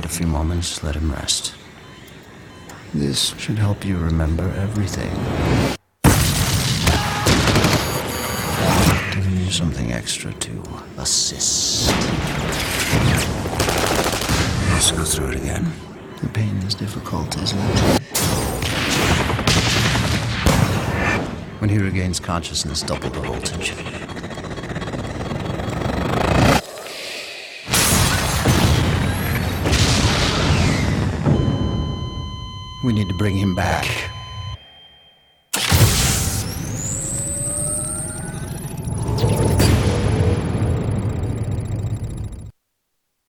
wait a few moments, let him rest. This should help you remember everything. Giving you something extra to assist. Let's go through it again. The pain is difficult, isn't it? When he regains consciousness, double the voltage. We need to bring him back.